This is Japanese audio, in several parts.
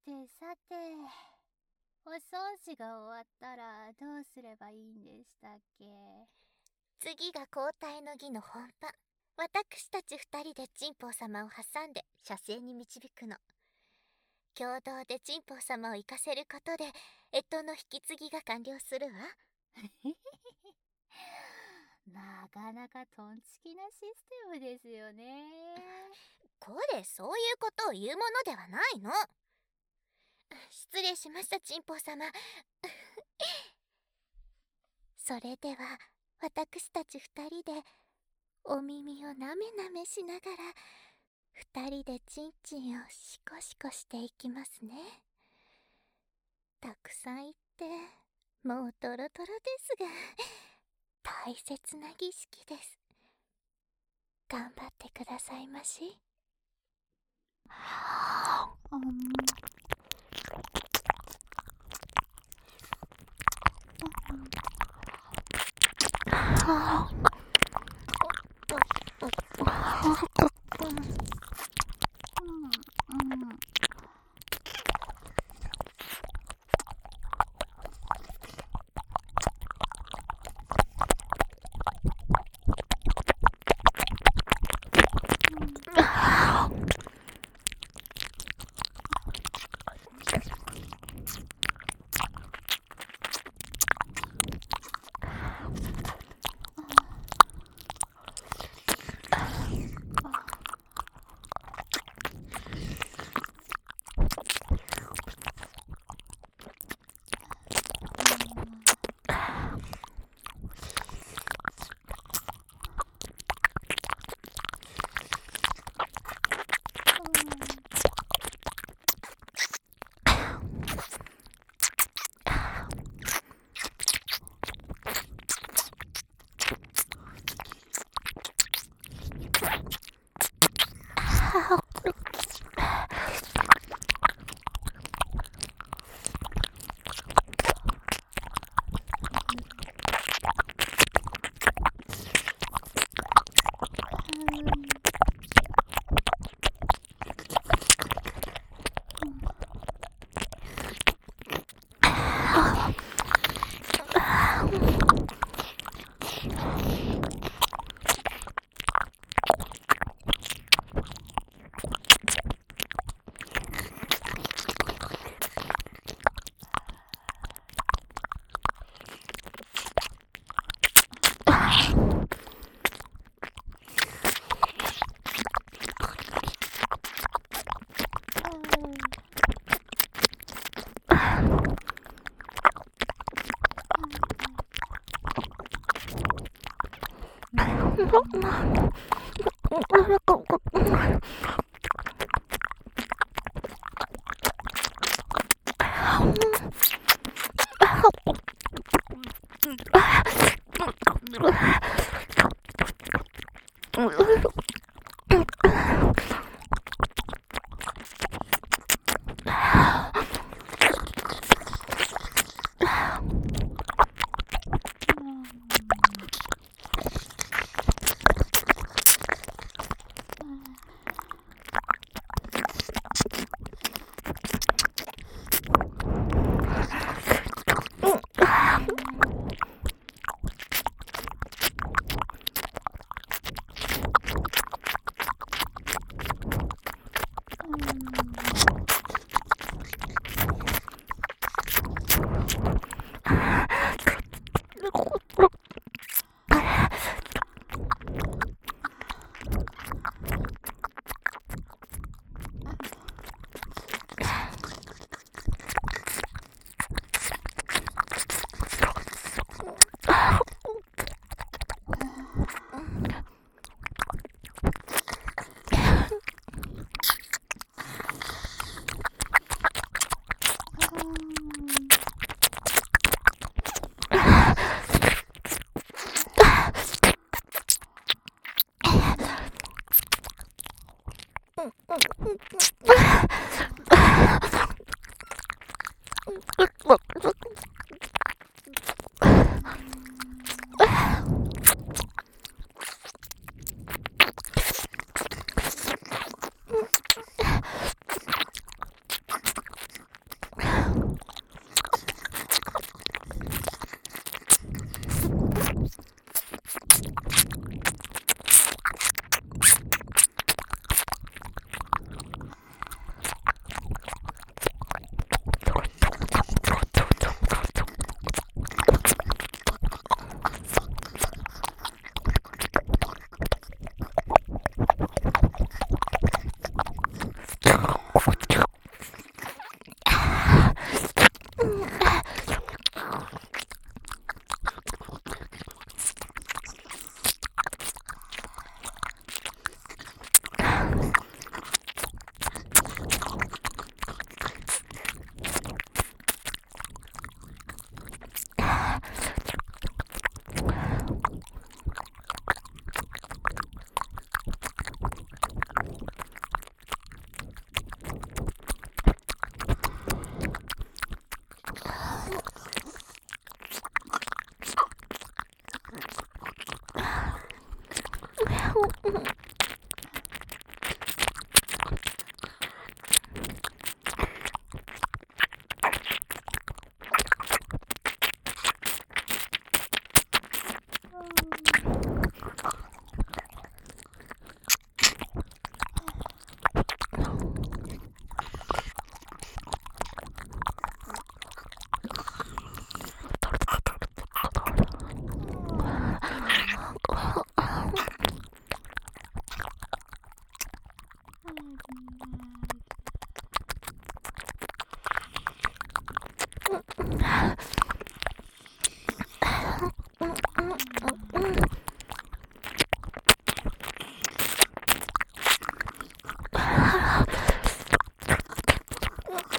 さて、お掃除が終わったらどうすればいいんでしたっけ？ 次が交代の儀の本番。私たち二人でチンポウ様を挟んで射精に導くの。共同でチンポウ様を行かせることで干支の引き継ぎが完了するわ。 なかなかトンチキなシステムですよね。 これそういうことを言うものではないの。失礼しました、チンポウ様。それでは私たち二人でお耳をなめなめしながら二人でチンチンをシコシコしていきますね。たくさん言ってもうドロドロですが大切な儀式です。頑張ってくださいまし。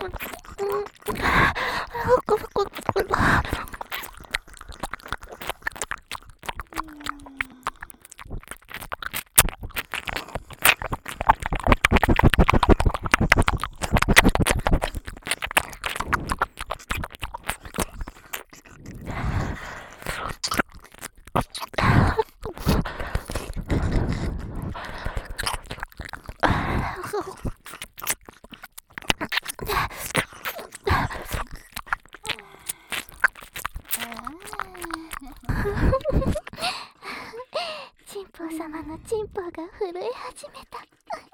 チンポ様のチンポが震え始めた。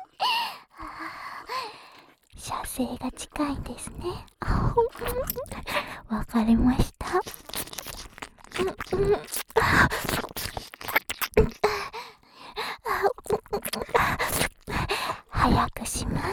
射精が近いんですね。わかりました。早くします。